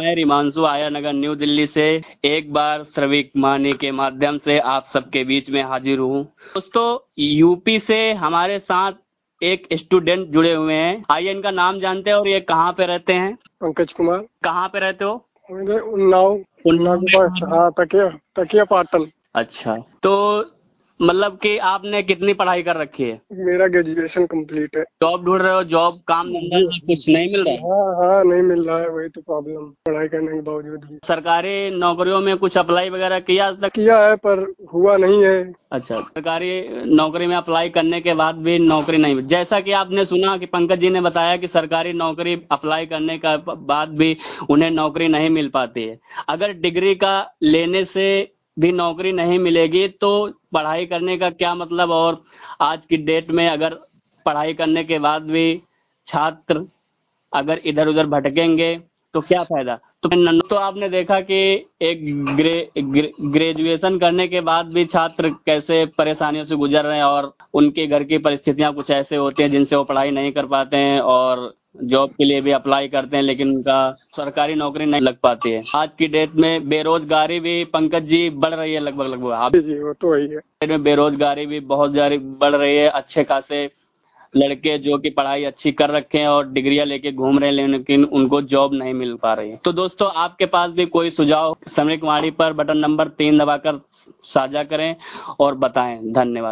मैं रिमांशु आया नगर न्यू दिल्ली से एक बार श्रविक मानी के माध्यम से आप सबके बीच में हाजिर हूँ। दोस्तों, यूपी से हमारे साथ एक स्टूडेंट जुड़े हुए हैं। आइए इनका नाम जानते हैं और ये कहाँ पे रहते हैं। पंकज कुमार। कहाँ पे रहते हो? उन्नाव उन्नाव के पास। हाँ, तकिया तकिया पाटन। अच्छा, तो मतलब कि आपने कितनी पढ़ाई कर रखी है? मेरा ग्रेजुएशन कंप्लीट है। जॉब ढूंढ रहे हो? जॉब काम धंधा जी। कुछ नहीं मिल रहा है? हाँ हाँ, नहीं मिल रहा है, वही तो प्रॉब्लम, पढ़ाई करने के बावजूद भी। सरकारी नौकरियों में कुछ अप्लाई वगैरह किया आज तक? किया है पर हुआ नहीं है। अच्छा, सरकारी नौकरी में अप्लाई करने के बाद भी नौकरी नहीं मिली। जैसा कि आपने सुना कि पंकज जी ने बताया कि सरकारी नौकरी अप्लाई करने का बाद भी उन्हें नौकरी नहीं मिल पाती है। अगर डिग्री का लेने से भी नौकरी नहीं मिलेगी तो पढ़ाई करने का क्या मतलब। और आज की डेट में अगर पढ़ाई करने के बाद भी छात्र अगर इधर उधर भटकेंगे तो क्या फायदा। तो आपने देखा कि एक ग्रेजुएशन करने के बाद भी छात्र कैसे परेशानियों से गुजर रहे हैं और उनके घर की परिस्थितियां कुछ ऐसे होती हैं जिनसे वो पढ़ाई नहीं कर पाते हैं और जॉब के लिए भी अप्लाई करते हैं लेकिन उनका सरकारी नौकरी नहीं लग पाती है। आज की डेट में बेरोजगारी भी पंकज जी बढ़ रही है लगभग आप जी, वो तो वही है। में बेरोजगारी भी बहुत ज्यादा बढ़ रही है। अच्छे खासे लड़के जो कि पढ़ाई अच्छी कर रखे हैं और डिग्रियां लेके घूम रहे हैं लेकिन उनको जॉब नहीं मिल पा रही है। तो दोस्तों, आपके पास भी कोई सुझाव श्रमिक वाणी पर बटन नंबर 3 दबाकर साझा करें और बताएं। धन्यवाद।